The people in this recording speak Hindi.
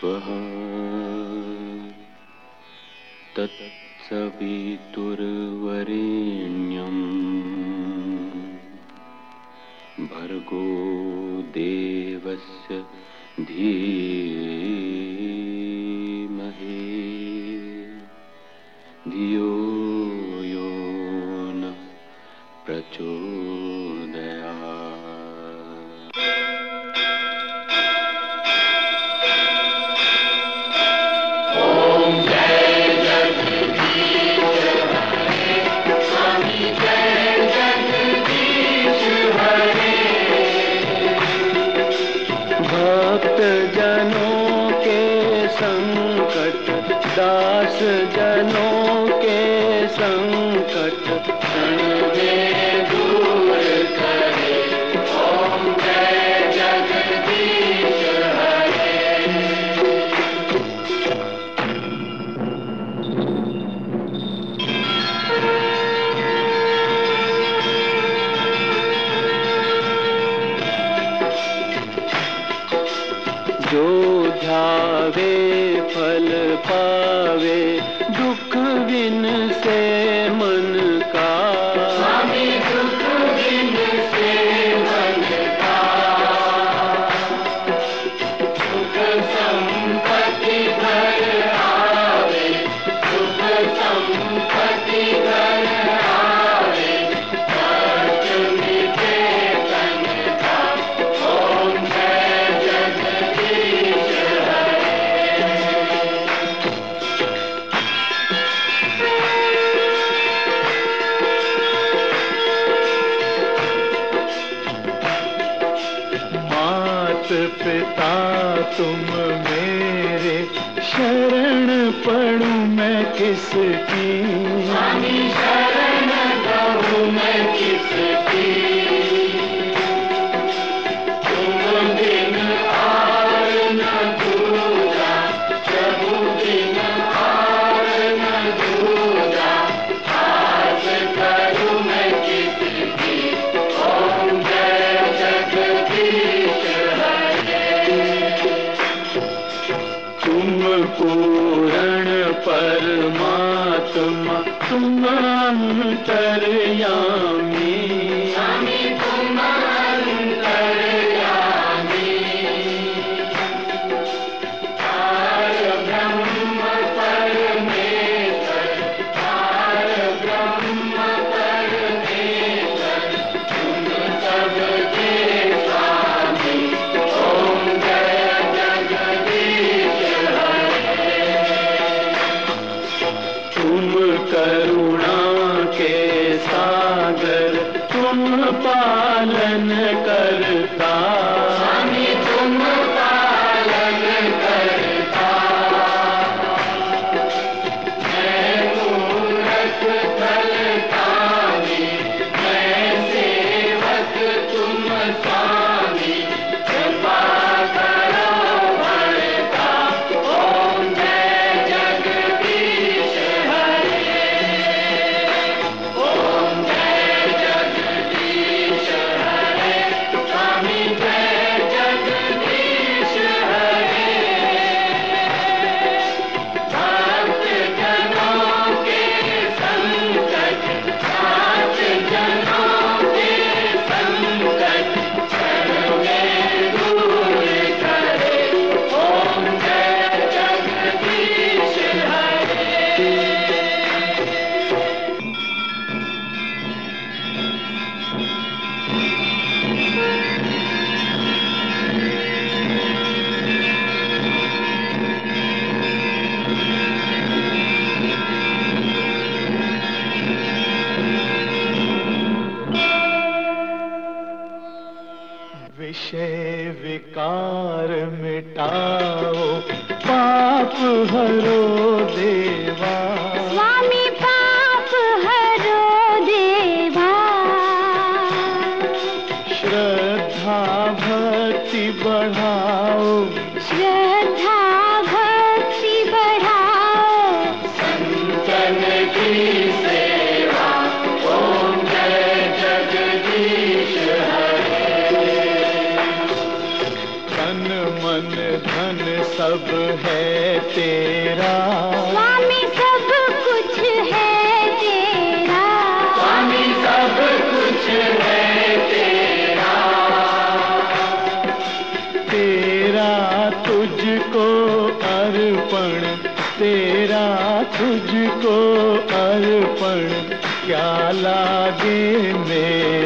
स्वः तत्सवितुर्वरेण्यं भर्गो देवस्य धीमहि धियो यो न प्रचोदयात्। ओम जय जगदीश हरे स्वामी जय जगदीश हरे। भक्त जनों के संकट दास जनों के संकट क्षण में दूर करे। ओम जय जगदीश हरे। जो ध्यावे फल पावे दुख बिन से मन का। स्वामी दुख बिन से मन का सुख संपत्ति घर आवे। सुख संपत्ति घर आवे कष्ट मिटे तन का। ओम जय जगदीश हरे। मात पिता तुम मेरे शरण पड़ूं मैं किसकी। स्वामी शरण कहूँ मैं किसकी। तुम बिन और न दूजा प्रभु बिन और न दूजा आस करूँ मैं किसकी। ओम जय जगदीश हरे। तुम पूर्ण परमात्मा तुम अंतर्यामी। स्वामी तुम अंतर्यामी। पार ब्रह्म परमेश्वर पार ब्रह्म परमेश्वर तुम सबके स्वामी। ओम जय जगदीश हरे। तुम करुणा के सागर तुम पालन करता। स्वामी तुम पालन करता। मैं मूरख फलदानी मैं सेवक तुम स्वामी। कृपा करो भरता। ओम जय जगदीश हरे। ओम जय जगदीश हरे। स्वामी जय जगदीश हरे। भक्त जनों के संकट साथ जनों के संकट क्षण में दूर करे। ओम जय जगदीश हरे। विषय विकार मिटाओ पाप हरो देवा। स्वामी पाप हरो देवा। श्रद्धा भक्ति बढ़ाओ श्रद्धा भक्ति बढ़ाओ संतन की सेवा। ओम जय जगदीश हरे। तन मन धन सब तेरा, स्वामी सब कुछ है तेरा, स्वामी सब कुछ है तेरा, तेरा तुझको अर्पण, तेरा तुझको अर्पण, क्या लागे मेरा